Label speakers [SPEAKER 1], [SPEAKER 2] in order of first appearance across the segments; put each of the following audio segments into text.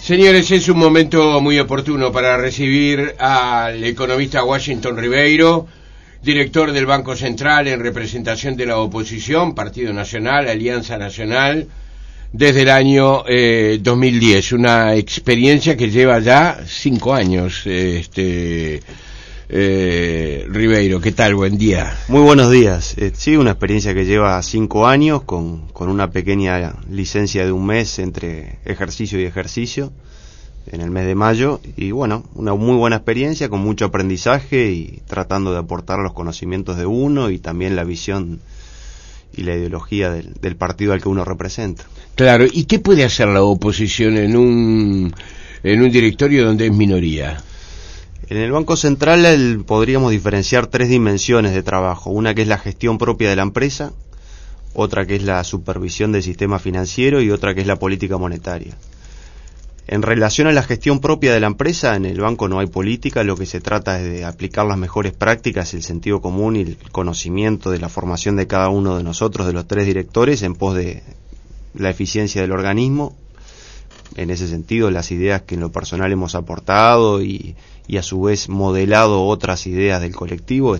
[SPEAKER 1] Señores, es un momento muy oportuno para recibir al economista Washington Ribeiro, director del Banco Central en representación de la oposición, Partido Nacional, Alianza Nacional, desde el año 2010. Una experiencia que lleva ya 5 años. Ribeiro, ¿qué tal? Buen día.
[SPEAKER 2] Muy buenos días. Sí, una experiencia que lleva 5 años con una pequeña licencia de un mes entre ejercicio y ejercicio en el mes de mayo, y bueno, una muy buena experiencia con mucho aprendizaje y tratando de aportar los conocimientos de uno y también la visión y la ideología del partido al que uno representa.
[SPEAKER 1] Claro, ¿y qué puede hacer la oposición en un directorio donde es minoría?
[SPEAKER 2] En el Banco Central podríamos diferenciar 3 dimensiones de trabajo. Una que es la gestión propia de la empresa, otra que es la supervisión del sistema financiero y otra que es la política monetaria. En relación a la gestión propia de la empresa, en el banco no hay política, lo que se trata es de aplicar las mejores prácticas, el sentido común y el conocimiento de la formación de cada uno de nosotros, de los 3 directores, en pos de la eficiencia del organismo. En ese sentido, las ideas que en lo personal hemos aportado y a su vez modelado otras ideas del colectivo,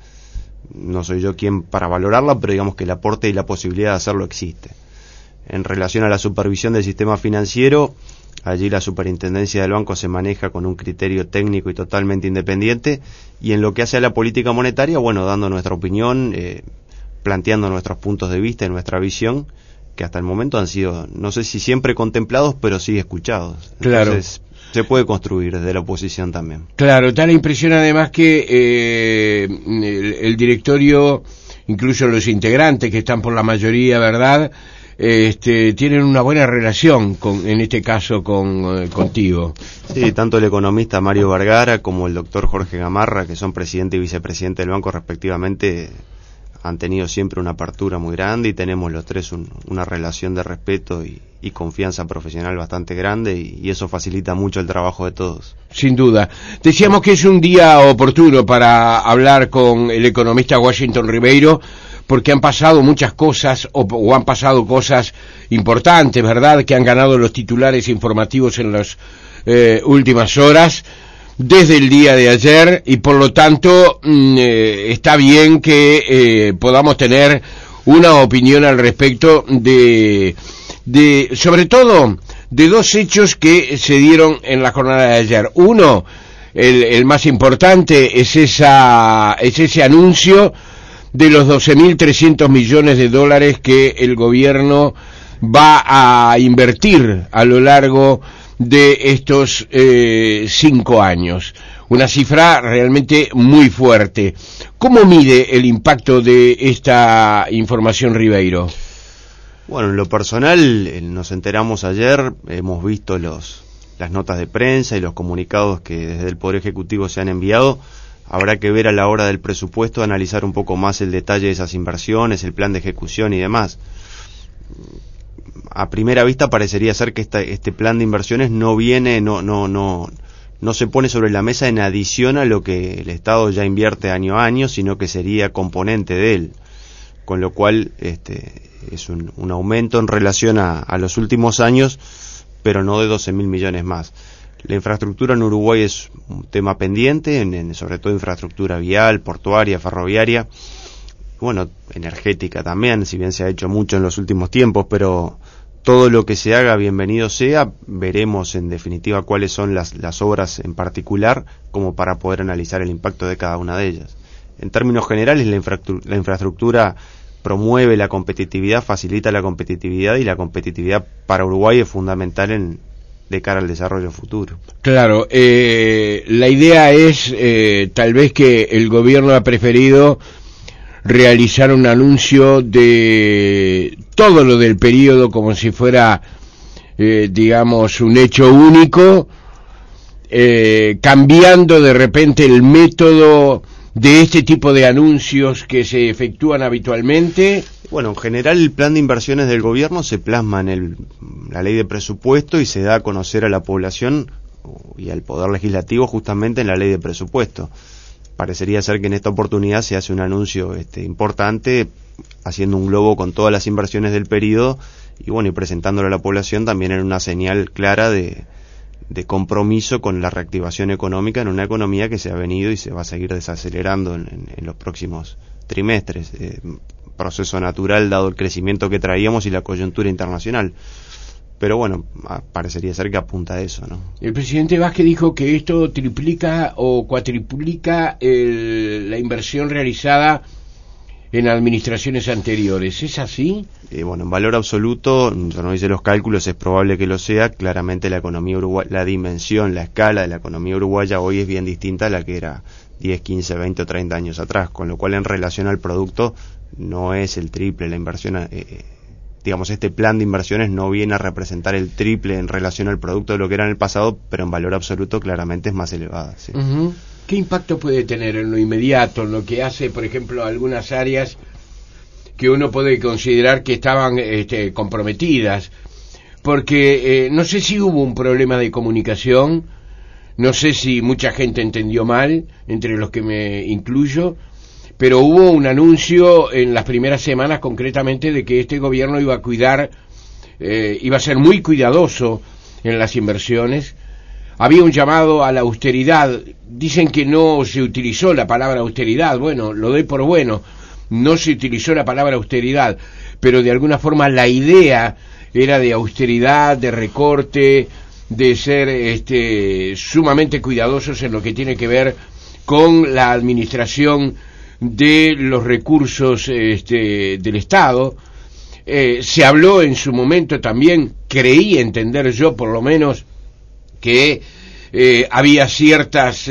[SPEAKER 2] no soy yo quien para valorarla, pero digamos que el aporte y la posibilidad de hacerlo existe. En relación a la supervisión del sistema financiero, allí la superintendencia del banco se maneja con un criterio técnico y totalmente independiente, y en lo que hace a la política monetaria, bueno, dando nuestra opinión, planteando nuestros puntos de vista y nuestra visión, que hasta el momento han sido, no sé si siempre contemplados, pero sí escuchados.
[SPEAKER 1] Claro.
[SPEAKER 2] Entonces, se puede construir desde la oposición también.
[SPEAKER 1] Claro, da la impresión además que el directorio, incluso los integrantes que están por la mayoría, ¿verdad?, tienen una buena relación en este caso contigo.
[SPEAKER 2] Sí, tanto el economista Mario Vergara como el doctor Jorge Gamarra, que son presidente y vicepresidente del banco respectivamente, han tenido siempre una apertura muy grande y tenemos los 3 una relación de respeto y confianza profesional bastante grande, y eso facilita mucho el trabajo de todos.
[SPEAKER 1] Sin duda. Decíamos que es un día oportuno para hablar con el economista Washington Ribeiro, porque han pasado muchas cosas, o han pasado cosas importantes, ¿verdad?, que han ganado los titulares informativos en las últimas horas, desde el día de ayer, y por lo tanto está bien que podamos tener una opinión al respecto de sobre todo de 2 hechos que se dieron en la jornada de ayer. Uno, el más importante, es ese anuncio de los 12.300 millones de dólares que el gobierno va a invertir a lo largo de estos 5 años. Una cifra realmente muy fuerte. ¿Cómo mide el impacto de esta información, Ribeiro?
[SPEAKER 2] Bueno, en lo personal, nos enteramos ayer, hemos visto las notas de prensa y los comunicados que desde el Poder Ejecutivo se han enviado. Habrá que ver a la hora del presupuesto, analizar un poco más el detalle de esas inversiones, el plan de ejecución y demás. A primera vista parecería ser que este plan de inversiones no se pone sobre la mesa en adición a lo que el Estado ya invierte año a año, sino que sería componente de él, con lo cual es un aumento en relación a los últimos años, pero no de 12.000 millones más. La infraestructura en Uruguay es un tema pendiente, sobre todo infraestructura vial, portuaria, ferroviaria, bueno, energética también, si bien se ha hecho mucho en los últimos tiempos, pero todo lo que se haga, bienvenido sea. Veremos en definitiva cuáles son las obras en particular, como para poder analizar el impacto de cada una de ellas. En términos generales, la infraestructura promueve la competitividad, facilita la competitividad, y la competitividad para Uruguay es fundamental de cara al desarrollo futuro.
[SPEAKER 1] Claro, la idea es tal vez que el gobierno ha preferido realizar un anuncio de todo lo del periodo como si fuera, digamos, un hecho único, cambiando de repente el método de este tipo de anuncios que se efectúan habitualmente.
[SPEAKER 2] Bueno, en general el plan de inversiones del gobierno se plasma en la ley de presupuesto y se da a conocer a la población y al Poder Legislativo justamente en la ley de presupuesto. Parecería ser que en esta oportunidad se hace un anuncio importante, haciendo un globo con todas las inversiones del periodo y bueno, y presentándolo a la población también en una señal clara de compromiso con la reactivación económica en una economía que se ha venido y se va a seguir desacelerando en los próximos trimestres. Proceso natural dado el crecimiento que traíamos y la coyuntura internacional. Pero bueno, parecería ser que apunta a eso, ¿no?
[SPEAKER 1] El presidente Vázquez dijo que esto triplica o cuatriplica la inversión realizada en administraciones anteriores. ¿Es así?
[SPEAKER 2] Bueno, en valor absoluto, yo no hice los cálculos, es probable que lo sea. Claramente la economía uruguaya, la dimensión, la escala de la economía uruguaya hoy es bien distinta a la que era 10, 15, 20 o 30 años atrás, con lo cual en relación al producto no es el triple la inversión. Digamos, este plan de inversiones no viene a representar el triple en relación al producto de lo que era en el pasado, pero en valor absoluto claramente es más elevada. ¿Sí?
[SPEAKER 1] Uh-huh. ¿Qué impacto puede tener en lo inmediato, en lo que hace, por ejemplo, algunas áreas que uno puede considerar que estaban comprometidas? Porque no sé si hubo un problema de comunicación, no sé si mucha gente entendió mal, entre los que me incluyo, pero hubo un anuncio en las primeras semanas concretamente de que este gobierno iba a cuidar, iba a ser muy cuidadoso en las inversiones. Había un llamado a la austeridad. Dicen que no se utilizó la palabra austeridad. Bueno, lo doy por bueno. No se utilizó la palabra austeridad, pero de alguna forma la idea era de austeridad, de recorte, de ser sumamente cuidadosos en lo que tiene que ver con la administración de los recursos del Estado. Se habló en su momento también, creí entender yo por lo menos, que había ciertas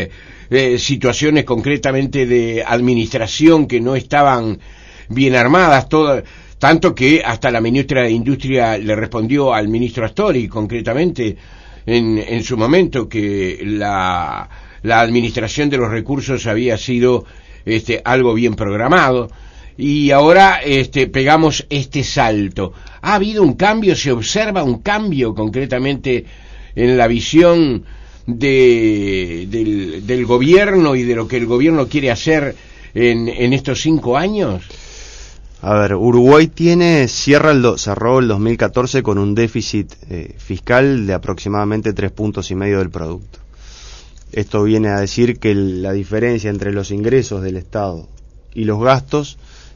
[SPEAKER 1] situaciones concretamente de administración que no estaban bien armadas, tanto que hasta la ministra de Industria le respondió al ministro Astori concretamente en su momento que la administración de los recursos había sido algo bien programado. Y ahora pegamos este salto. ¿Ha habido un cambio? ¿Se observa un cambio concretamente en la visión del gobierno y de lo que el gobierno quiere hacer en estos 5 años?
[SPEAKER 2] A ver, Uruguay cerró el 2014 con un déficit fiscal de aproximadamente 3,5 puntos del producto. Esto viene a decir que la diferencia entre los ingresos del Estado y los gastos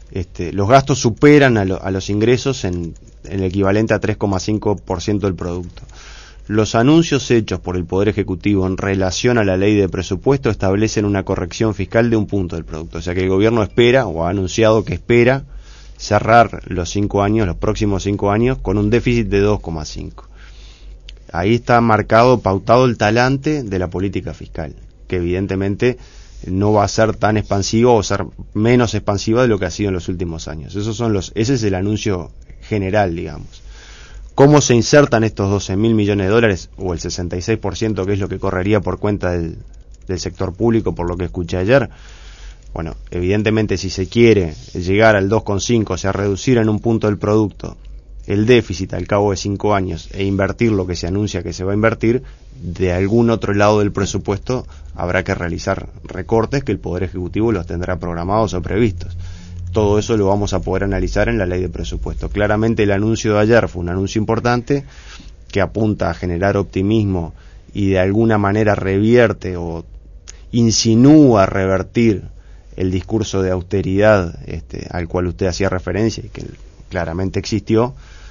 [SPEAKER 2] superan a los ingresos en el equivalente a 3,5% del producto. Los anuncios hechos por el Poder Ejecutivo en relación a la ley de presupuesto establecen una corrección fiscal de 1 punto del producto. O sea que el gobierno espera, o ha anunciado que espera, cerrar los próximos 5 años, con un déficit de 2,5. Ahí está pautado el talante de la política fiscal, que evidentemente no va a ser tan expansiva o ser menos expansiva de lo que ha sido en los últimos años. Ese es el anuncio general, digamos. ¿Cómo se insertan estos 12.000 millones de dólares, o el 66%, que es lo que correría por cuenta del sector público, por lo que escuché ayer? Bueno, evidentemente si se quiere llegar al 2,5, o sea, reducir en 1 punto del producto el déficit al cabo de 5 años e invertir lo que se anuncia que se va a invertir, de algún otro lado del presupuesto habrá que realizar recortes que el Poder Ejecutivo los tendrá programados o previstos. Todo eso lo vamos a poder analizar en la ley de presupuesto. Claramente el anuncio de ayer fue un anuncio importante que apunta a generar optimismo y de alguna manera revierte o insinúa revertir el discurso de austeridad al cual usted hacía referencia y que claramente existió.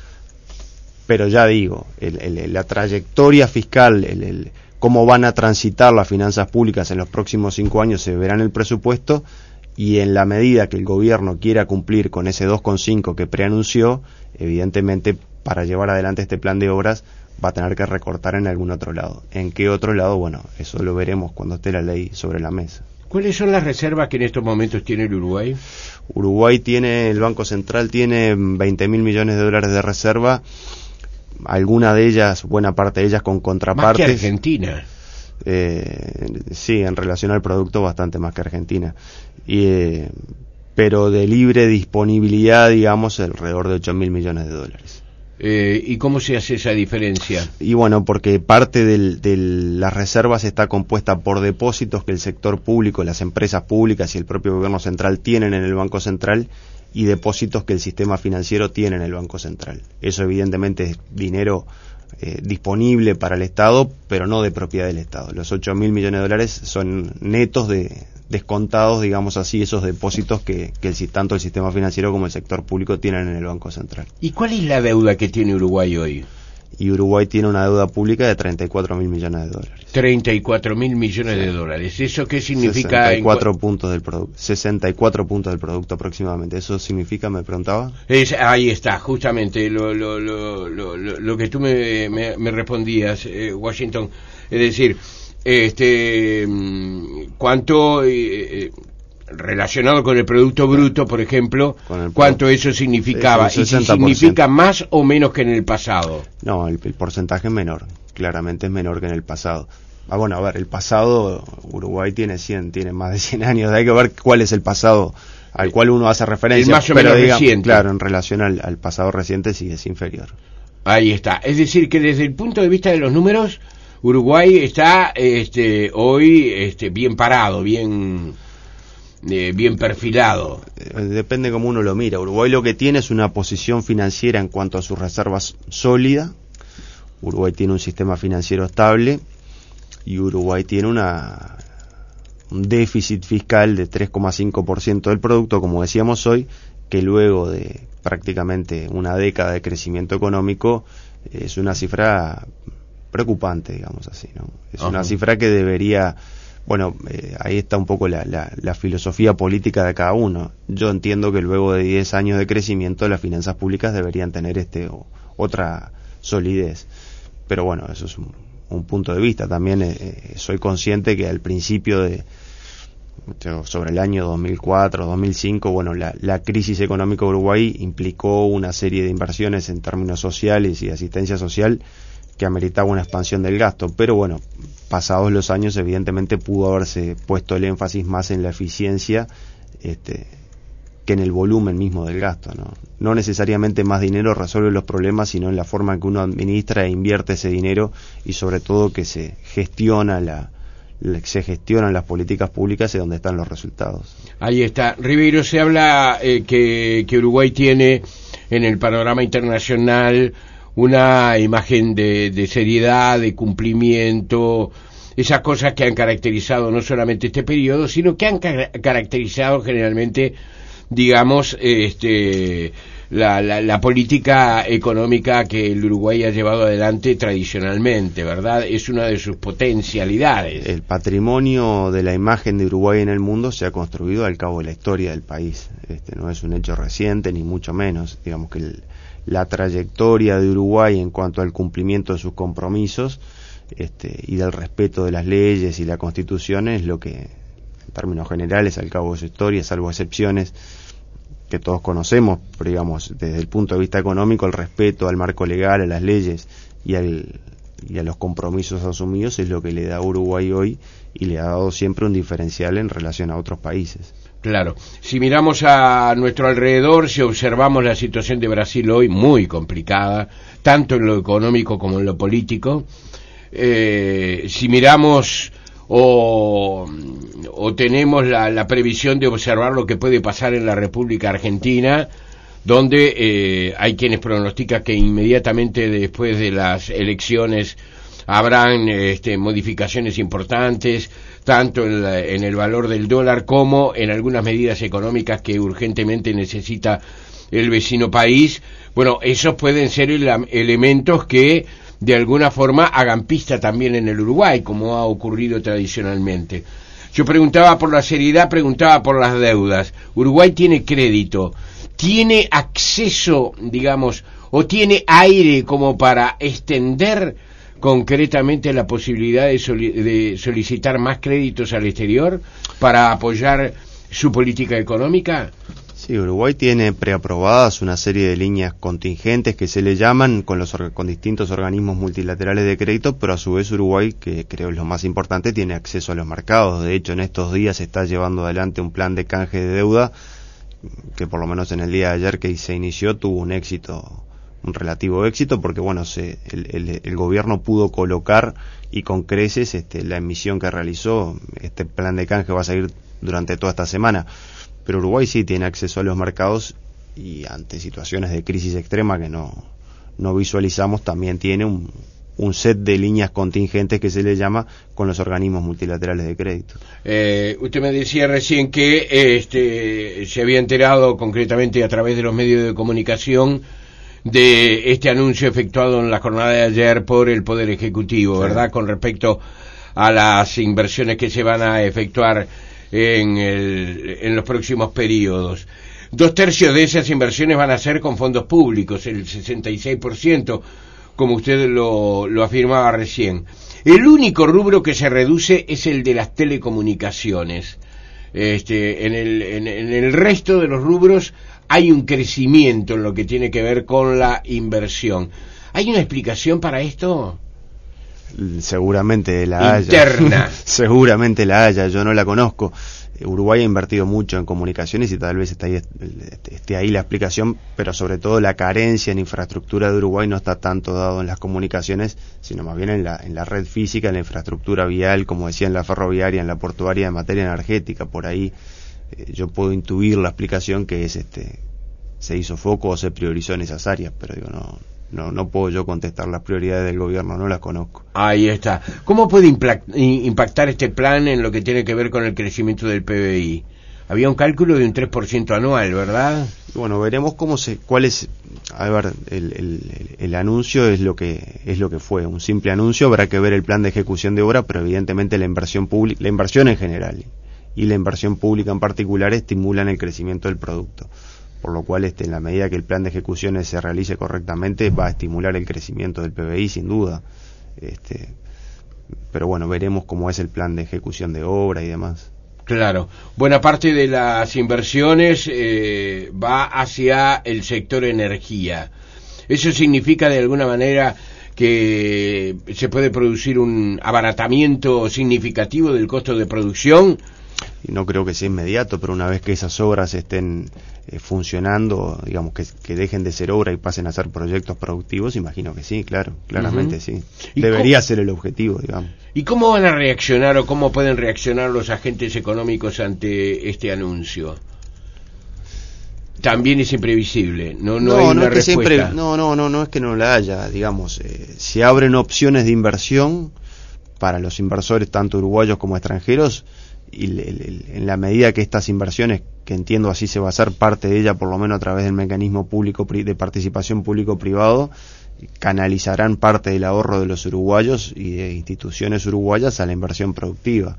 [SPEAKER 2] Pero ya digo, la trayectoria fiscal, cómo van a transitar las finanzas públicas en los próximos 5 años se verá en el presupuesto, y en la medida que el gobierno quiera cumplir con ese 2,5 que preanunció, evidentemente para llevar adelante este plan de obras va a tener que recortar en algún otro lado. ¿En qué otro lado? Bueno, eso lo veremos cuando esté la ley sobre la mesa.
[SPEAKER 1] ¿Cuáles son las reservas que en estos momentos tiene el Uruguay?
[SPEAKER 2] El Banco Central tiene 20.000 millones de dólares de reserva, alguna de ellas, buena parte de ellas con contrapartes.
[SPEAKER 1] Más que Argentina.
[SPEAKER 2] Sí, en relación al producto bastante más que Argentina. Pero de libre disponibilidad, digamos, alrededor de 8.000 millones de dólares.
[SPEAKER 1] ¿Y cómo se hace esa diferencia?
[SPEAKER 2] Y bueno, porque parte de las reservas está compuesta por depósitos que el sector público, las empresas públicas y el propio gobierno central tienen en el Banco Central, y depósitos que el sistema financiero tiene en el Banco Central. Eso evidentemente es dinero disponible para el Estado, pero no de propiedad del Estado. Los 8.000 millones de dólares son netos descontados, digamos así, esos depósitos que tanto el sistema financiero como el sector público tienen en el Banco Central.
[SPEAKER 1] ¿Y cuál es la deuda que tiene Uruguay hoy?
[SPEAKER 2] Y Uruguay tiene una deuda pública de 34.000 millones de dólares.
[SPEAKER 1] 34.000 millones de dólares. ¿Eso qué significa?
[SPEAKER 2] 64 puntos del producto, 64 puntos del producto aproximadamente. ¿Eso significa, me preguntaba?
[SPEAKER 1] Ahí está, justamente lo que tú me respondías, Washington. Es decir, cuánto relacionado con el Producto Bruto, por ejemplo, cuánto eso significaba, y si significa más o menos que en el pasado.
[SPEAKER 2] No, el porcentaje es menor, claramente es menor que en el pasado. Bueno, a ver, el pasado, Uruguay tiene más de 100 años, hay que ver cuál es el pasado al cual uno hace referencia.
[SPEAKER 1] El más o menos reciente.
[SPEAKER 2] Claro, en relación al pasado reciente sí es inferior.
[SPEAKER 1] Ahí está, es decir que desde el punto de vista de los números, Uruguay está hoy bien parado, bien perfilado.
[SPEAKER 2] Depende cómo uno lo mira. Uruguay lo que tiene es una posición financiera en cuanto a sus reservas sólida. Uruguay tiene un sistema financiero estable y Uruguay tiene un déficit fiscal de 3,5% del producto, como decíamos hoy, que luego de prácticamente una década de crecimiento económico es una cifra preocupante, digamos así, ¿no? Es una cifra que debería... Bueno, ahí está un poco la filosofía política de cada uno. Yo entiendo que luego de 10 años de crecimiento las finanzas públicas deberían tener otra solidez. Pero bueno, eso es un punto de vista. También soy consciente que al principio sobre el año 2004, 2005, bueno, la crisis económica de Uruguay implicó una serie de inversiones en términos sociales y de asistencia social que ameritaba una expansión del gasto, pero bueno, pasados los años evidentemente pudo haberse puesto el énfasis más en la eficiencia que en el volumen mismo del gasto, no necesariamente más dinero resuelve los problemas, sino en la forma en que uno administra e invierte ese dinero y sobre todo que se gestionan las políticas públicas y donde están los resultados.
[SPEAKER 1] Ahí está. Ribeiro, se habla que Uruguay tiene en el panorama internacional una imagen de seriedad, de cumplimiento, esas cosas que han caracterizado no solamente este periodo, sino que han caracterizado generalmente, digamos, la política económica que el Uruguay ha llevado adelante tradicionalmente, ¿verdad? Es una de sus potencialidades.
[SPEAKER 2] El patrimonio de la imagen de Uruguay en el mundo se ha construido al cabo de la historia del país. No es un hecho reciente, ni mucho menos. Digamos que la trayectoria de Uruguay en cuanto al cumplimiento de sus compromisos y del respeto de las leyes y la Constitución es lo que, en términos generales, al cabo de su historia, salvo excepciones que todos conocemos, pero digamos, desde el punto de vista económico, el respeto al marco legal, a las leyes y a los compromisos asumidos es lo que le da a Uruguay hoy y le ha dado siempre un diferencial en relación a otros países.
[SPEAKER 1] Claro, si miramos a nuestro alrededor, si observamos la situación de Brasil hoy, muy complicada, tanto en lo económico como en lo político, si miramos o tenemos la previsión de observar lo que puede pasar en la República Argentina, donde hay quienes pronostican que inmediatamente después de las elecciones habrán modificaciones importantes, tanto en el valor del dólar como en algunas medidas económicas que urgentemente necesita el vecino país. Bueno, esos pueden ser elementos que de alguna forma hagan pista también en el Uruguay, como ha ocurrido tradicionalmente. Yo preguntaba por la seriedad, preguntaba por las deudas. Uruguay tiene crédito, tiene acceso, digamos, o tiene aire como para extender concretamente la posibilidad de solicitar más créditos al exterior para apoyar su política económica.
[SPEAKER 2] Sí, Uruguay tiene preaprobadas una serie de líneas contingentes que se le llaman con distintos organismos multilaterales de crédito, pero a su vez Uruguay, que creo es lo más importante, tiene acceso a los mercados. De hecho, en estos días se está llevando adelante un plan de canje de deuda que por lo menos en el día de ayer que se inició tuvo un relativo éxito, porque bueno, el gobierno pudo colocar y con creces la emisión que realizó. Este plan de canje va a seguir durante toda esta semana, pero Uruguay sí tiene acceso a los mercados y ante situaciones de crisis extrema que no no visualizamos, también tiene un set de líneas contingentes que se le llama con los organismos multilaterales de crédito.
[SPEAKER 1] Usted me decía recién que se había enterado concretamente a través de los medios de comunicación de este anuncio efectuado en la jornada de ayer por el Poder Ejecutivo, ¿verdad? Sí. Con respecto a las inversiones que se van a efectuar en los próximos periodos. 2/3 de esas inversiones van a ser con fondos públicos, el 66%, como usted lo afirmaba recién. El único rubro que se reduce es el de las telecomunicaciones. En el resto de los rubros hay un crecimiento en lo que tiene que ver con la inversión. ¿Hay una explicación para esto?
[SPEAKER 2] Seguramente la
[SPEAKER 1] interna.
[SPEAKER 2] Seguramente la haya, yo no la conozco. Uruguay ha invertido mucho en comunicaciones y tal vez esté ahí la explicación, pero sobre todo la carencia en infraestructura de Uruguay no está tanto dado en las comunicaciones, sino más bien en la red física, en la infraestructura vial, como decía, en la ferroviaria, en la portuaria, en materia energética. Por ahí yo puedo intuir la explicación, que es se hizo foco o se priorizó en esas áreas, pero digo, no puedo yo contestar las prioridades del gobierno, no las conozco.
[SPEAKER 1] Ahí está. ¿Cómo puede impactar este plan en lo que tiene que ver con el crecimiento del PBI? Había un cálculo de un 3% anual, ¿verdad?
[SPEAKER 2] Bueno, veremos cuál es. A ver, el anuncio es lo que fue, un simple anuncio. Habrá que ver el plan de ejecución de obra, pero evidentemente la inversión pública, la inversión en general y la inversión pública en particular estimulan el crecimiento del producto. Por lo cual, en la medida que el plan de ejecuciones se realice correctamente, va a estimular el crecimiento del PBI, sin duda. Pero bueno, veremos cómo es el plan de ejecución de obra y demás.
[SPEAKER 1] Claro, buena parte de las inversiones va hacia el sector energía. ¿Eso significa de alguna manera que se puede producir un abaratamiento significativo del costo de producción?
[SPEAKER 2] Y no creo que sea inmediato, pero una vez que esas obras estén funcionando, digamos que dejen de ser obra y pasen a ser proyectos productivos, imagino que sí, claramente sí. Debería ser el objetivo, digamos.
[SPEAKER 1] ¿Y cómo van a reaccionar o cómo pueden reaccionar los agentes económicos ante este anuncio? También es imprevisible, no hay una respuesta.
[SPEAKER 2] No es que no la haya, digamos, se abren opciones de inversión para los inversores tanto uruguayos como extranjeros, y en la medida que estas inversiones, que entiendo así se va a hacer parte de ella, por lo menos a través del mecanismo público de participación público-privado, canalizarán parte del ahorro de los uruguayos y de instituciones uruguayas a la inversión productiva.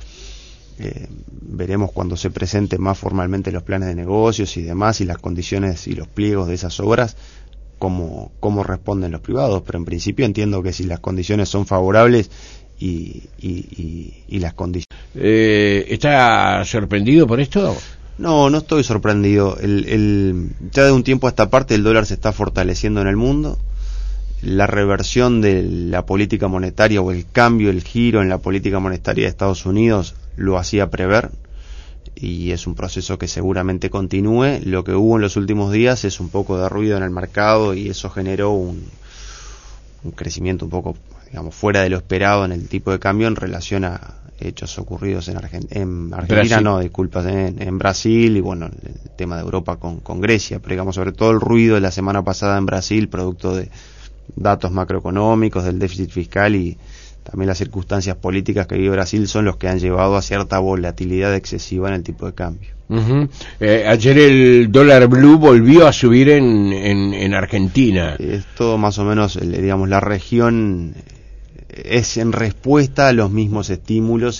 [SPEAKER 2] Veremos cuando se presenten más formalmente los planes de negocios y demás, y las condiciones y los pliegos de esas obras, cómo responden los privados, pero en principio entiendo que si las condiciones son favorables y las condiciones.
[SPEAKER 1] ¿Está sorprendido por esto?
[SPEAKER 2] No estoy sorprendido. Ya de un tiempo a esta parte el dólar se está fortaleciendo en el mundo. La reversión de la política monetaria o el cambio, el giro en la política monetaria de Estados Unidos lo hacía prever, y es un proceso que seguramente continúe. Lo que hubo en los últimos días es un poco de ruido en el mercado, y eso generó un crecimiento un poco, digamos, fuera de lo esperado en el tipo de cambio en relación a hechos ocurridos en Argentina, en Brasil, y bueno, el tema de Europa con Grecia, pero digamos, sobre todo el ruido de la semana pasada en Brasil, producto de datos macroeconómicos, del déficit fiscal y también las circunstancias políticas que vive Brasil, son los que han llevado a cierta volatilidad excesiva en el tipo de cambio.
[SPEAKER 1] Ayer el dólar blue volvió a subir en Argentina.
[SPEAKER 2] Esto más o menos, digamos, la región es en respuesta a los mismos estímulos,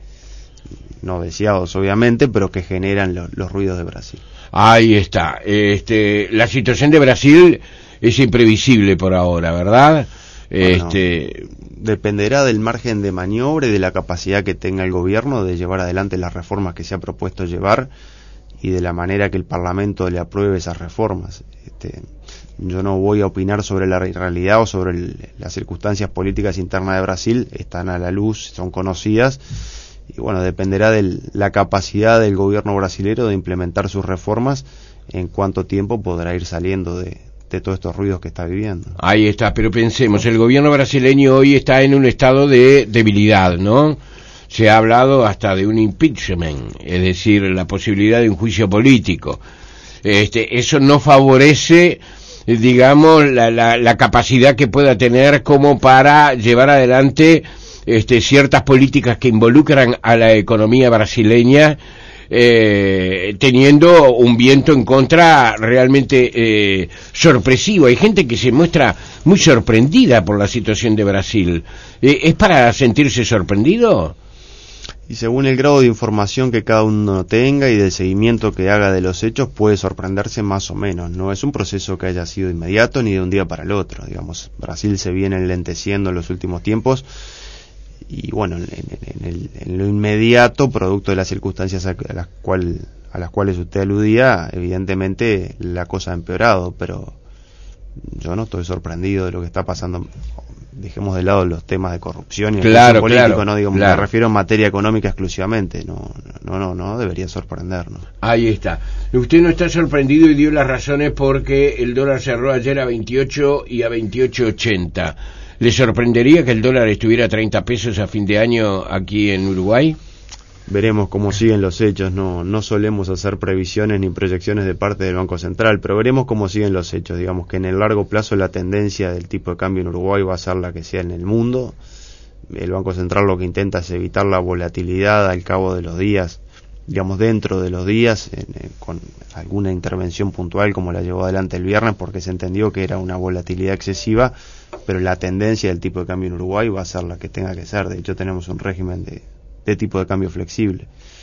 [SPEAKER 2] no deseados obviamente, pero que generan los ruidos de Brasil.
[SPEAKER 1] Ahí está. La situación de Brasil es imprevisible por ahora, ¿verdad?
[SPEAKER 2] Bueno, dependerá del margen de maniobra y de la capacidad que tenga el gobierno de llevar adelante las reformas que se ha propuesto llevar, y de la manera que el Parlamento le apruebe esas reformas. Yo no voy a opinar sobre la realidad o sobre las circunstancias políticas internas de Brasil, están a la luz, son conocidas, y bueno, dependerá de la capacidad del gobierno brasilero de implementar sus reformas, en cuánto tiempo podrá ir saliendo de todos estos ruidos que está viviendo. Ahí
[SPEAKER 1] está, pero pensemos, el gobierno brasileño hoy está en un estado de debilidad, ¿no? Se ha hablado hasta de un impeachment, es decir, la posibilidad de un juicio político. Eso no favorece digamos, la capacidad que pueda tener como para llevar adelante ciertas políticas que involucran a la economía brasileña, teniendo un viento en contra realmente sorpresivo. Hay gente que se muestra muy sorprendida por la situación de Brasil. ¿Es para sentirse sorprendido?
[SPEAKER 2] Y según el grado de información que cada uno tenga y del seguimiento que haga de los hechos, puede sorprenderse más o menos. No es un proceso que haya sido inmediato ni de un día para el otro. Digamos, Brasil se viene enlenteciendo en los últimos tiempos. Y bueno, en lo inmediato, producto de las circunstancias a las cuales usted aludía, evidentemente la cosa ha empeorado, pero yo no estoy sorprendido de lo que está pasando. Dejemos de lado los temas de corrupción y el
[SPEAKER 1] claro,
[SPEAKER 2] político,
[SPEAKER 1] claro,
[SPEAKER 2] no digamos,
[SPEAKER 1] claro.
[SPEAKER 2] Me refiero en materia económica exclusivamente, no debería sorprendernos.
[SPEAKER 1] Ahí está. Usted no está sorprendido y dio las razones porque el dólar cerró ayer a 28 y a 28.80. ¿Le sorprendería que el dólar estuviera a 30 pesos a fin de año aquí en Uruguay?
[SPEAKER 2] Veremos cómo siguen los hechos. No solemos hacer previsiones ni proyecciones de parte del Banco Central, pero veremos cómo siguen los hechos. Digamos que en el largo plazo la tendencia del tipo de cambio en Uruguay va a ser la que sea en el mundo. El Banco Central lo que intenta es evitar la volatilidad al cabo de los días, digamos dentro de los días, con alguna intervención puntual como la llevó adelante el viernes, porque se entendió que era una volatilidad excesiva, pero la tendencia del tipo de cambio en Uruguay va a ser la que tenga que ser. De hecho tenemos un régimen de tipo de cambio flexible.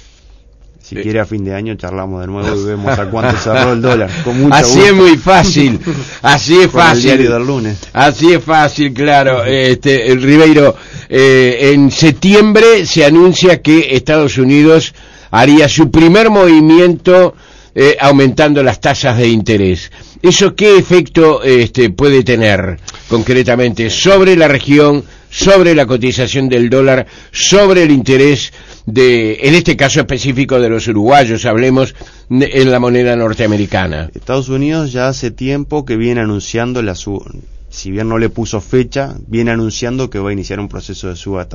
[SPEAKER 2] Si quiere, a fin de año charlamos de nuevo y vemos a cuánto cerró el dólar. Con mucho
[SPEAKER 1] así
[SPEAKER 2] gusto.
[SPEAKER 1] Es muy fácil, así es fácil.
[SPEAKER 2] El diario del lunes.
[SPEAKER 1] Así es fácil, claro. Ribeiro, en septiembre se anuncia que Estados Unidos haría su primer movimiento aumentando las tasas de interés. ¿Eso qué efecto puede tener concretamente sobre la región, sobre la cotización del dólar, sobre el interés en este caso específico de los uruguayos, hablemos en la moneda norteamericana?
[SPEAKER 2] Estados Unidos ya hace tiempo que viene anunciando si bien no le puso fecha, viene anunciando que va a iniciar un proceso de suba de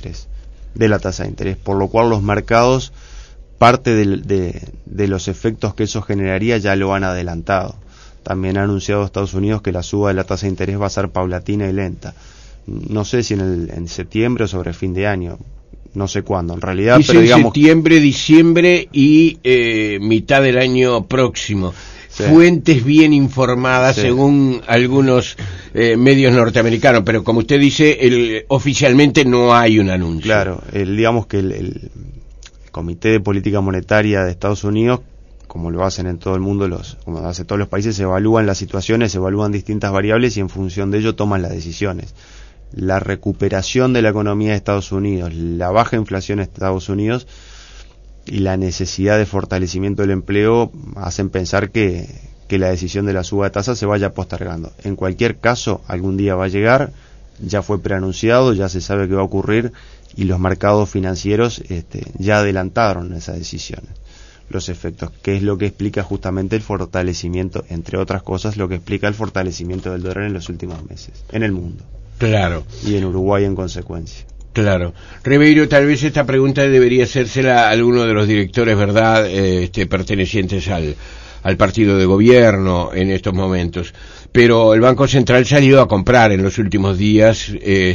[SPEAKER 2] la tasa de interés, por lo cual los mercados, parte de los efectos que eso generaría ya lo han adelantado. También ha anunciado Estados Unidos que la suba de la tasa de interés va a ser paulatina y lenta. No sé si en septiembre o sobre fin de año, no sé cuándo, en realidad.
[SPEAKER 1] Dice
[SPEAKER 2] pero digamos
[SPEAKER 1] septiembre, diciembre y mitad del año próximo. Sí. Fuentes bien informadas, sí, según algunos medios norteamericanos, pero como usted dice, oficialmente no hay un anuncio.
[SPEAKER 2] Claro, digamos que el Comité de Política Monetaria de Estados Unidos, como lo hacen en todo el mundo, como lo hacen todos los países, se evalúan las situaciones, evalúan distintas variables y en función de ello toman las decisiones. La recuperación de la economía de Estados Unidos, la baja inflación de Estados Unidos y la necesidad de fortalecimiento del empleo hacen pensar que la decisión de la suba de tasas se vaya postergando. En cualquier caso, algún día va a llegar, ya fue preanunciado, ya se sabe que va a ocurrir y los mercados financieros ya adelantaron esas decisiones. Los efectos, que es lo que explica justamente el fortalecimiento, entre otras cosas, lo que explica el fortalecimiento del dólar en los últimos meses, en el mundo.
[SPEAKER 1] Claro.
[SPEAKER 2] Y en Uruguay en consecuencia.
[SPEAKER 1] Claro. Ribeiro, tal vez esta pregunta debería hacérsela a alguno de los directores, ¿verdad?, pertenecientes al partido de gobierno en estos momentos. Pero el Banco Central salió a comprar en los últimos días,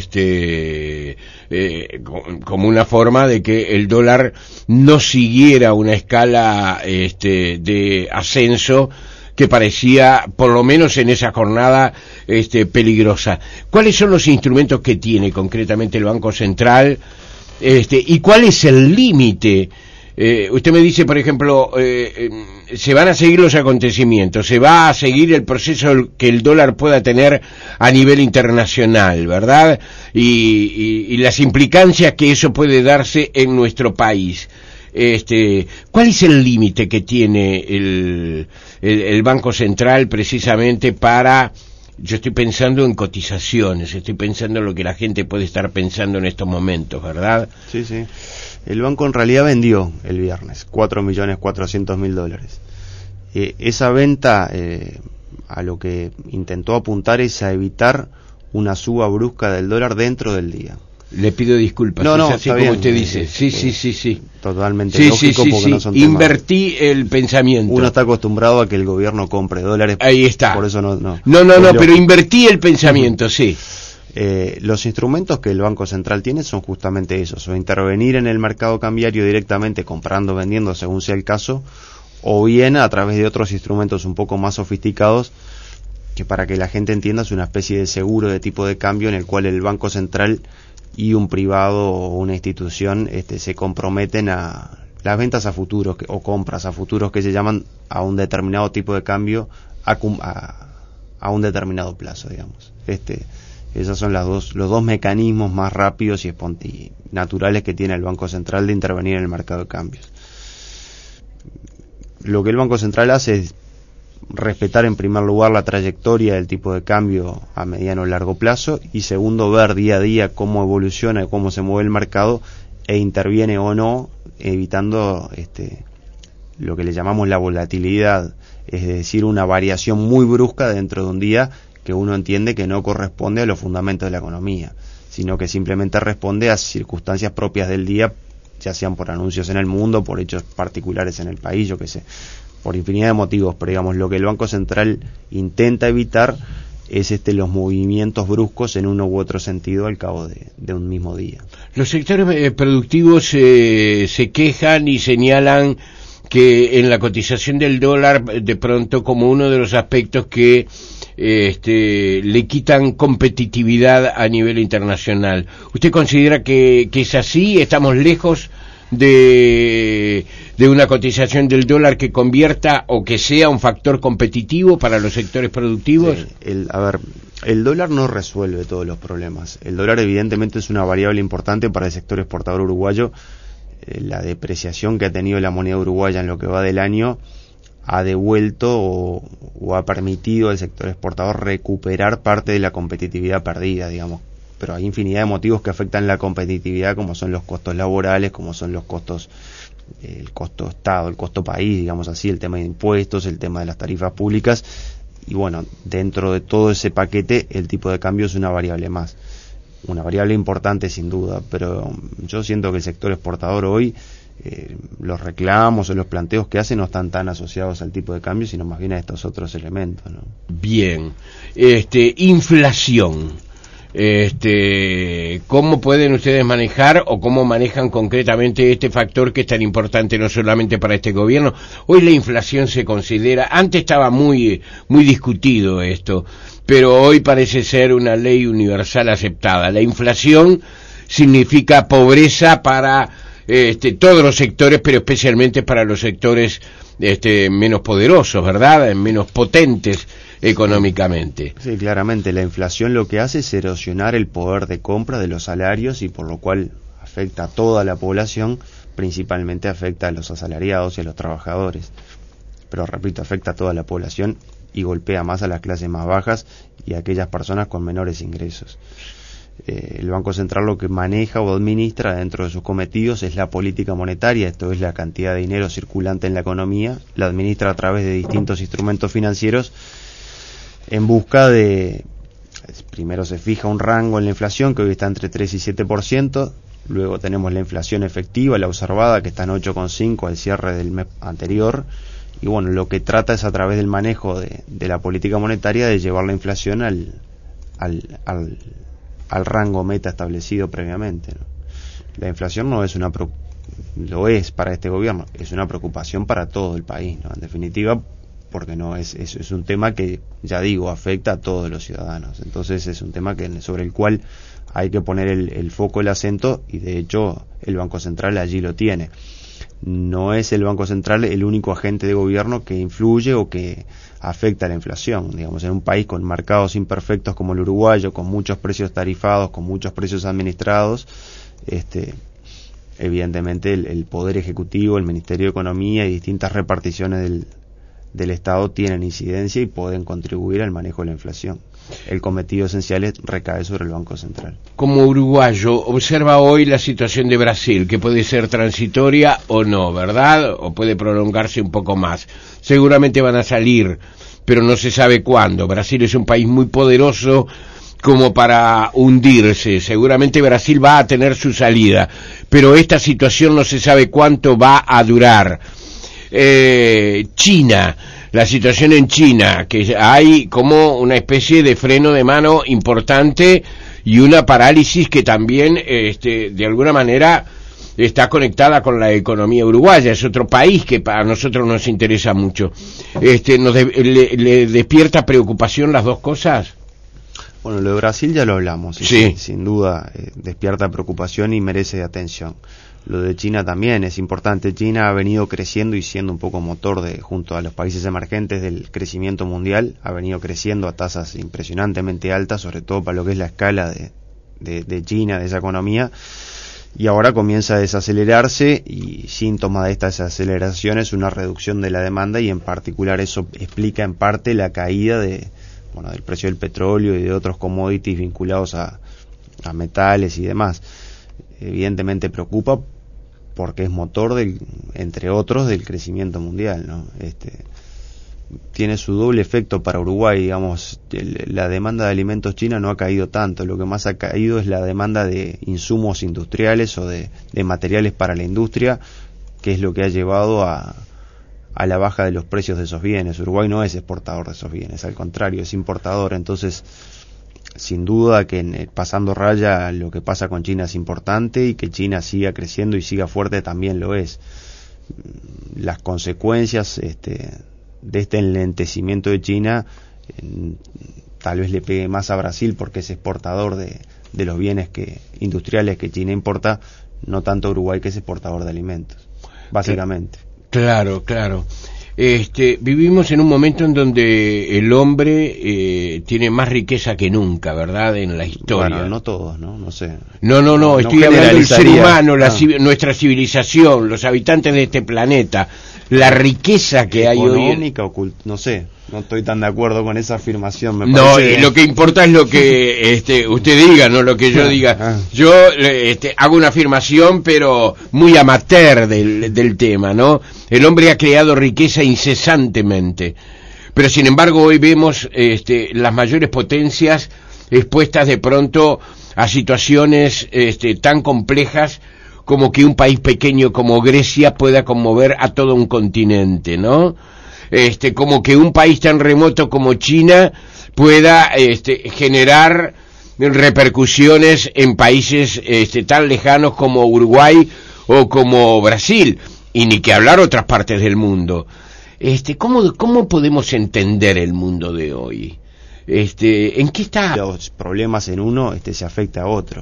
[SPEAKER 1] como una forma de que el dólar no siguiera una escala, de ascenso que parecía, por lo menos en esa jornada, peligrosa. ¿Cuáles son los instrumentos que tiene concretamente el Banco Central? ¿Y cuál es el límite? Usted me dice, por ejemplo, se van a seguir los acontecimientos, se va a seguir el proceso que el dólar pueda tener a nivel internacional, ¿verdad? Y las implicancias que eso puede darse en nuestro país. ¿Cuál es el límite que tiene el Banco Central precisamente para... Yo estoy pensando en cotizaciones, estoy pensando en lo que la gente puede estar pensando en estos momentos, ¿verdad?
[SPEAKER 2] Sí, sí. El banco en realidad vendió el viernes 4.400.000 dólares. Esa venta a lo que intentó apuntar es a evitar una suba brusca del dólar dentro del día.
[SPEAKER 1] Le pido disculpas,
[SPEAKER 2] no,
[SPEAKER 1] es así como
[SPEAKER 2] bien,
[SPEAKER 1] usted dice. Sí.
[SPEAKER 2] Totalmente lógico, porque no son temas.
[SPEAKER 1] Invertí el pensamiento.
[SPEAKER 2] Uno está acostumbrado a que el gobierno compre dólares.
[SPEAKER 1] Ahí está.
[SPEAKER 2] Por eso no,
[SPEAKER 1] pero invertí el pensamiento, sí.
[SPEAKER 2] Los instrumentos que el Banco Central tiene son justamente esos, o intervenir en el mercado cambiario directamente, comprando, vendiendo, según sea el caso, o bien a través de otros instrumentos un poco más sofisticados, que para que la gente entienda es una especie de seguro de tipo de cambio en el cual el Banco Central y un privado o una institución se comprometen a las ventas a futuros o compras a futuros que se llaman a un determinado tipo de cambio a un determinado plazo, digamos. Esos son los dos mecanismos más rápidos y naturales que tiene el Banco Central de intervenir en el mercado de cambios. Lo que el Banco Central hace es respetar en primer lugar la trayectoria del tipo de cambio a mediano o largo plazo, y segundo, ver día a día cómo evoluciona y cómo se mueve el mercado e interviene o no, evitando lo que le llamamos la volatilidad, es decir, una variación muy brusca dentro de un día que uno entiende que no corresponde a los fundamentos de la economía, sino que simplemente responde a circunstancias propias del día, ya sean por anuncios en el mundo, por hechos particulares en el país, yo qué sé, por infinidad de motivos. Pero digamos, lo que el Banco Central intenta evitar es los movimientos bruscos en uno u otro sentido al cabo de un mismo día.
[SPEAKER 1] Los sectores productivos se quejan y señalan que en la cotización del dólar, de pronto, como uno de los aspectos que le quitan competitividad a nivel internacional. ¿Usted considera que es así? ¿Estamos lejos de una cotización del dólar que convierta o que sea un factor competitivo para los sectores productivos?
[SPEAKER 2] El dólar no resuelve todos los problemas. El dólar evidentemente es una variable importante para el sector exportador uruguayo. La depreciación que ha tenido la moneda uruguaya en lo que va del año ha devuelto o ha permitido al sector exportador recuperar parte de la competitividad perdida, digamos. Pero hay infinidad de motivos que afectan la competitividad, como son los costos laborales, como son los costos, el costo Estado, el costo país, digamos así, el tema de impuestos, el tema de las tarifas públicas, y bueno, dentro de todo ese paquete el tipo de cambio es una variable más, una variable importante sin duda, pero yo siento que el sector exportador hoy, los reclamos o los planteos que hace no están tan asociados al tipo de cambio, sino más bien a estos otros elementos, ¿no?
[SPEAKER 1] Bien, inflación. ¿Cómo pueden ustedes manejar o cómo manejan concretamente este factor que es tan importante no solamente para este gobierno? Hoy la inflación se considera, antes estaba muy discutido esto, pero hoy parece ser una ley universal aceptada. La inflación significa pobreza para todos los sectores, pero especialmente para los sectores menos poderosos, ¿verdad? Menos potentes económicamente.
[SPEAKER 2] Sí, claramente la inflación lo que hace es erosionar el poder de compra de los salarios, y por lo cual afecta a toda la población, principalmente afecta a los asalariados y a los trabajadores, pero repito, afecta a toda la población y golpea más a las clases más bajas y a aquellas personas con menores ingresos. El Banco Central lo que maneja o administra dentro de sus cometidos es la política monetaria, esto es la cantidad de dinero circulante en la economía, la administra a través de distintos instrumentos financieros en busca de, primero se fija un rango en la inflación que hoy está entre 3 y 7%, luego tenemos la inflación efectiva, la observada, que está en 8,5 al cierre del mes anterior, y bueno, lo que trata es a través del manejo de la política monetaria de llevar la inflación al rango meta establecido previamente, ¿no? La inflación no es lo es para este gobierno, es una preocupación para todo el país, ¿no? En definitiva, porque no es un tema que, ya digo, afecta a todos los ciudadanos. Entonces es un tema sobre el cual hay que poner el foco, el acento, y de hecho el Banco Central allí lo tiene. No es el Banco Central el único agente de gobierno que influye o que afecta a la inflación. Digamos, en un país con mercados imperfectos como el uruguayo, con muchos precios tarifados, con muchos precios administrados, evidentemente el Poder Ejecutivo, el Ministerio de Economía y distintas reparticiones del Estado tienen incidencia y pueden contribuir al manejo de la inflación. El cometido esencial recae sobre el Banco Central.
[SPEAKER 1] Como uruguayo, observa hoy la situación de Brasil, que puede ser transitoria o no, ¿verdad? O puede prolongarse un poco más. Seguramente van a salir, pero no se sabe cuándo. Brasil es un país muy poderoso como para hundirse. Seguramente Brasil va a tener su salida, pero esta situación no se sabe cuánto va a durar. China, la situación en China, que hay como una especie de freno de mano importante y una parálisis que también de alguna manera está conectada con la economía uruguaya. Es otro país que a nosotros nos interesa mucho. ¿Le despierta preocupación las dos cosas?
[SPEAKER 2] Bueno, lo de Brasil ya lo hablamos,
[SPEAKER 1] sí.
[SPEAKER 2] Sin duda despierta preocupación y merece atención. Lo de China también es importante. China ha venido creciendo y siendo un poco motor junto a los países emergentes del crecimiento mundial. Ha venido creciendo a tasas impresionantemente altas, sobre todo para lo que es la escala de China, de esa economía. Y ahora comienza a desacelerarse, y síntoma de esta desaceleración es una reducción de la demanda, y en particular eso explica en parte la caída del precio del petróleo y de otros commodities vinculados a metales y demás. Evidentemente preocupa porque es motor entre otros del crecimiento mundial, ¿no? Tiene su doble efecto para Uruguay, digamos. La demanda de alimentos china no ha caído tanto, lo que más ha caído es la demanda de insumos industriales o de materiales para la industria, que es lo que ha llevado a la baja de los precios de esos bienes. Uruguay no es exportador de esos bienes, al contrario, es importador. Entonces, sin duda que pasando raya lo que pasa con China es importante, y que China siga creciendo y siga fuerte también lo es. Las consecuencias de este enlentecimiento de China tal vez le pegue más a Brasil, porque es exportador de los bienes industriales que China importa, no tanto a Uruguay, que es exportador de alimentos, básicamente.
[SPEAKER 1] Claro. Vivimos en un momento en donde el hombre tiene más riqueza que nunca, ¿verdad? En la historia.
[SPEAKER 2] Bueno, no todos, ¿no? No sé.
[SPEAKER 1] No, estoy hablando del ser humano, nuestra civilización, los habitantes de este planeta, la riqueza que hay hoy.
[SPEAKER 2] Económica, no sé, no estoy tan de acuerdo con esa afirmación, me parece.
[SPEAKER 1] No, lo que importa es lo que usted diga, no lo que yo diga. Yo hago una afirmación, pero muy amateur del tema, ¿no? El hombre ha creado riqueza incesantemente, pero sin embargo hoy vemos las mayores potencias expuestas de pronto a situaciones tan complejas como que un país pequeño como Grecia pueda conmover a todo un continente, ¿no? Como que un país tan remoto como China pueda generar repercusiones en países tan lejanos como Uruguay o como Brasil, y ni que hablar otras partes del mundo. ¿Cómo podemos entender el mundo de hoy? ¿En qué está?
[SPEAKER 2] Los problemas en uno se afecta a otro.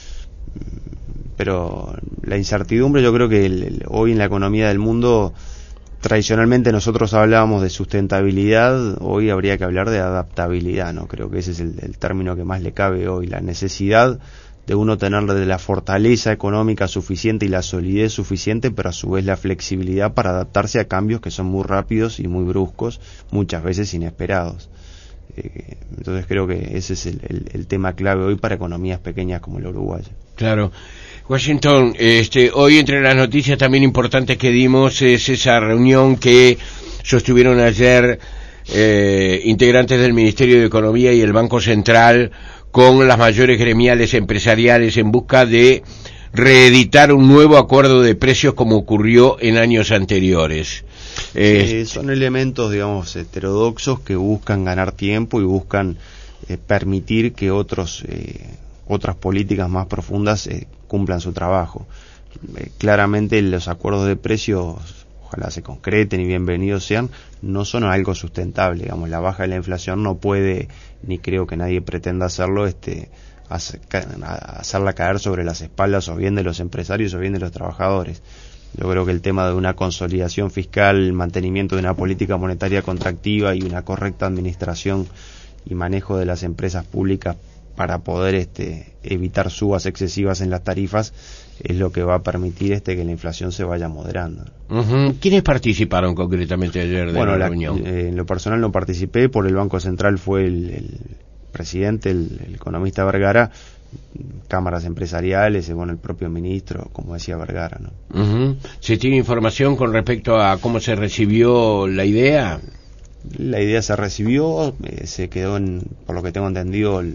[SPEAKER 2] Pero la incertidumbre, yo creo que hoy en la economía del mundo, tradicionalmente nosotros hablábamos de sustentabilidad, hoy habría que hablar de adaptabilidad, ¿no? Creo que ese es el término que más le cabe hoy, la necesidad de uno tener la fortaleza económica suficiente y la solidez suficiente, pero a su vez la flexibilidad para adaptarse a cambios que son muy rápidos y muy bruscos, muchas veces inesperados. Entonces creo que ese es el tema clave hoy para economías pequeñas como la uruguaya.
[SPEAKER 1] Claro. Washington, hoy entre las noticias también importantes que dimos es esa reunión que sostuvieron ayer integrantes del Ministerio de Economía y el Banco Central con las mayores gremiales empresariales en busca de reeditar un nuevo acuerdo de precios como ocurrió en años anteriores.
[SPEAKER 2] Son elementos, digamos, heterodoxos que buscan ganar tiempo y buscan permitir que otras políticas más profundas cumplan su trabajo. Claramente los acuerdos de precios, ojalá se concreten y bienvenidos sean, no son algo sustentable. Digamos, la baja de la inflación no puede, ni creo que nadie pretenda hacerlo, hacerla caer sobre las espaldas o bien de los empresarios o bien de los trabajadores. Yo creo que el tema de una consolidación fiscal, el mantenimiento de una política monetaria contractiva y una correcta administración y manejo de las empresas públicas para poder evitar subas excesivas en las tarifas es lo que va a permitir que la inflación se vaya moderando.
[SPEAKER 1] Uh-huh. ¿Quiénes participaron concretamente ayer de la reunión?
[SPEAKER 2] En lo personal no participé, por el Banco Central fue el presidente, el economista Vergara, cámaras empresariales, el propio ministro, como decía Vergara, ¿no?
[SPEAKER 1] Uh-huh. ¿Se tiene información con respecto a cómo se recibió la idea?
[SPEAKER 2] La idea se recibió, se quedó por lo que tengo entendido,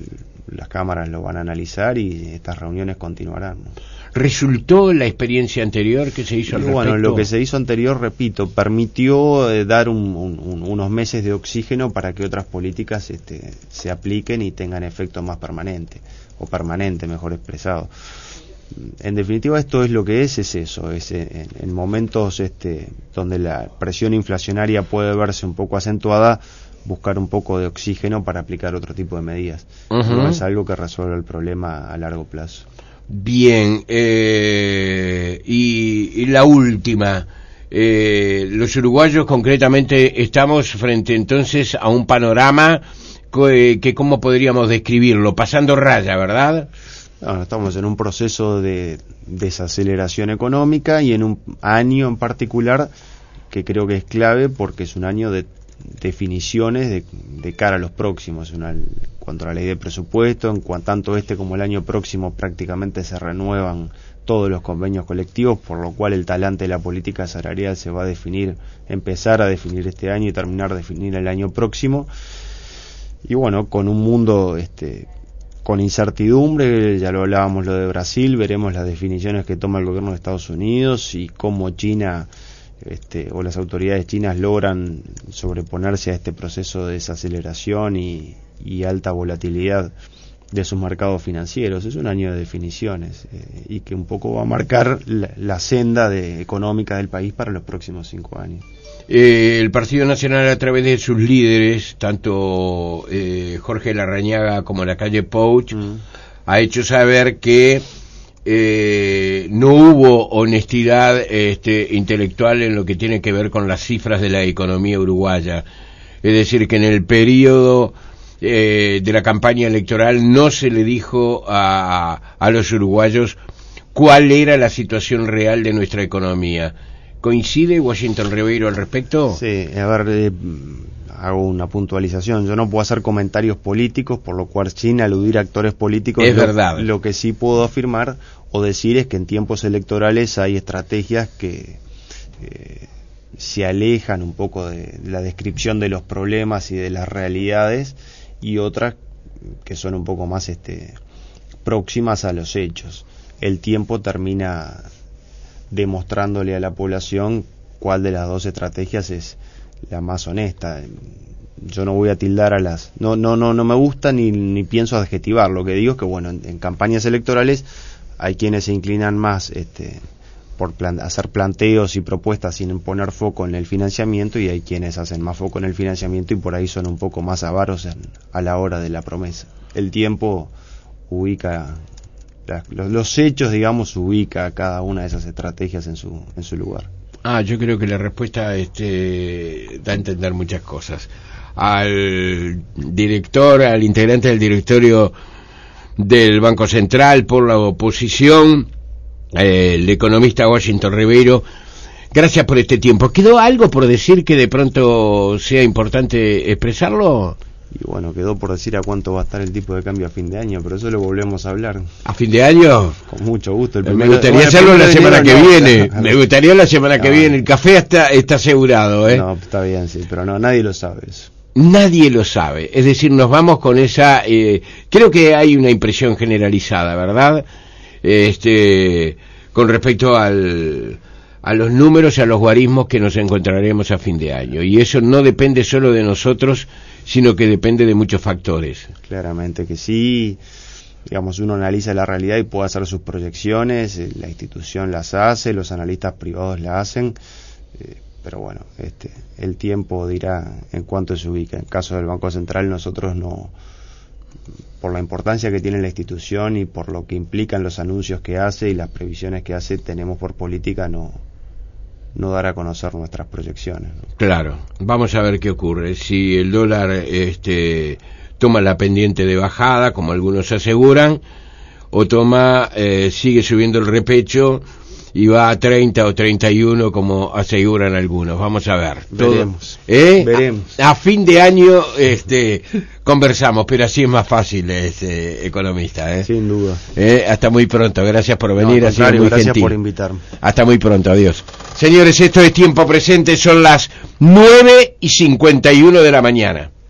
[SPEAKER 2] las cámaras lo van a analizar y estas reuniones continuarán, ¿no?
[SPEAKER 1] ¿Resultó la experiencia anterior que se hizo al respecto?
[SPEAKER 2] Bueno, lo que se hizo anterior, repito, permitió dar unos meses de oxígeno para que otras políticas se apliquen y tengan efecto más permanente, o permanente, mejor expresado. En definitiva, esto es lo que es eso, es en momentos donde la presión inflacionaria puede verse un poco acentuada, buscar un poco de oxígeno para aplicar otro tipo de medidas. No es algo que resuelva el problema a largo plazo.
[SPEAKER 1] Bien, y la última, los uruguayos concretamente estamos frente entonces a un panorama que ¿cómo podríamos describirlo? Pasando raya, ¿verdad?
[SPEAKER 2] No, estamos en un proceso de desaceleración económica y en un año en particular que creo que es clave porque es un año de definiciones de cara a los próximos, en cuanto a la ley de presupuesto, tanto como el año próximo prácticamente se renuevan todos los convenios colectivos, por lo cual el talante de la política salarial se va a empezar a definir este año y terminar de definir el año próximo, y bueno, con un mundo con incertidumbre, ya lo hablábamos lo de Brasil, veremos las definiciones que toma el gobierno de Estados Unidos y cómo China o las autoridades chinas logran sobreponerse a este proceso de desaceleración y alta volatilidad de sus mercados financieros. Es un año de definiciones y que un poco va a marcar la senda económica del país para los próximos 5 años.
[SPEAKER 1] El Partido Nacional, a través de sus líderes, tanto Jorge Larrañaga como la calle Pouch, ha hecho saber que no hubo honestidad intelectual en lo que tiene que ver con las cifras de la economía uruguaya. Es decir, que en el periodo de la campaña electoral no se le dijo a los uruguayos cuál era la situación real de nuestra economía. ¿Coincide Washington Ribeiro al respecto?
[SPEAKER 2] Sí, a ver, hago una puntualización. Yo no puedo hacer comentarios políticos, por lo cual sin aludir a actores políticos.
[SPEAKER 1] Es verdad.
[SPEAKER 2] Lo que sí puedo afirmar o decir es que en tiempos electorales hay estrategias que se alejan un poco de la descripción de los problemas y de las realidades, y otras que son un poco más próximas a los hechos. El tiempo termina demostrándole a la población cuál de las dos estrategias es la más honesta. Yo no voy a tildar a las... No me gusta ni pienso adjetivar. Lo que digo es que, bueno, en campañas electorales hay quienes se inclinan más por hacer planteos y propuestas sin poner foco en el financiamiento, y hay quienes hacen más foco en el financiamiento y por ahí son un poco más avaros a la hora de la promesa. El tiempo ubica... Los hechos, digamos, ubica a cada una de esas estrategias en su lugar.
[SPEAKER 1] Yo creo que la respuesta da a entender muchas cosas. Al integrante del directorio del Banco Central por la oposición, el economista Washington Ribeiro, gracias por este tiempo. ¿Quedó algo por decir que de pronto sea importante expresarlo?
[SPEAKER 2] Y bueno, quedó por decir a cuánto va a estar el tipo de cambio a fin de año, pero eso lo volvemos a hablar.
[SPEAKER 1] ¿A fin de año?
[SPEAKER 2] Con mucho gusto.
[SPEAKER 1] Me gustaría hacerlo la semana que viene. Me gustaría la semana que viene. El café está asegurado, ¿eh?
[SPEAKER 2] No, está bien, sí, pero no, nadie lo sabe eso.
[SPEAKER 1] Nadie lo sabe. Es decir, nos vamos con esa... creo que hay una impresión generalizada, ¿verdad? Con respecto a los números y a los guarismos que nos encontraremos a fin de año. Y eso no depende solo de nosotros, sino que depende de muchos factores.
[SPEAKER 2] Claramente que sí. Digamos, uno analiza la realidad y puede hacer sus proyecciones, la institución las hace, los analistas privados las hacen, pero bueno, el tiempo dirá en cuánto se ubica. En el caso del Banco Central, nosotros no, por la importancia que tiene la institución y por lo que implican los anuncios que hace y las previsiones que hace, tenemos por política no dar a conocer nuestras proyecciones, ¿no?
[SPEAKER 1] Claro, vamos a ver qué ocurre. Si el dólar toma la pendiente de bajada, como algunos aseguran, o sigue subiendo el repecho y va a 30 o 31 como aseguran algunos. Vamos a ver.
[SPEAKER 2] Veremos.
[SPEAKER 1] Veremos. A fin de año conversamos, pero así es más fácil, economista.
[SPEAKER 2] Sin duda.
[SPEAKER 1] Hasta muy pronto. Gracias por venir.
[SPEAKER 2] No, gracias gentil por invitarme.
[SPEAKER 1] Hasta muy pronto. Adiós. Señores, esto es Tiempo Presente. Son las 9:51 de la mañana.